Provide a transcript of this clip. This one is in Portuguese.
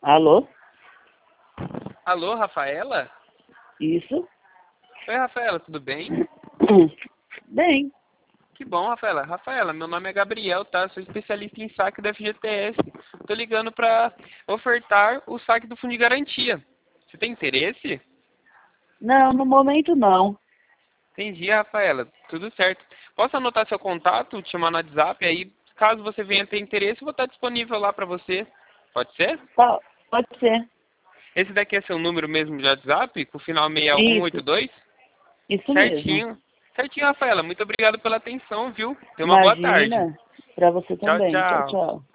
Alô? Alô, Rafaela? Isso? Oi, Rafaela, tudo bem? Bem, Que bom, Rafaela. Rafaela, meu nome é Gabriel, tá? Sou especialista em saque do FGTS. Tô ligando pra ofertar o saque do Fundo de Garantia. Você tem interesse? não, no momento não. Entendi, Rafaela. Tudo certo. Posso anotar seu contato, te chamar no WhatsApp, aí caso você venha ter interesse, eu vou estar disponível lá pra você. Pode ser? Tá, pode ser. Esse daqui é seu número mesmo de WhatsApp, com o final Isso, 6182? isso mesmo. Certinho. Certinho, Rafaela. Muito obrigado pela atenção, viu? Tenha uma boa tarde. Imagina, pra você Tchau, também. Tchau, tchau. tchau.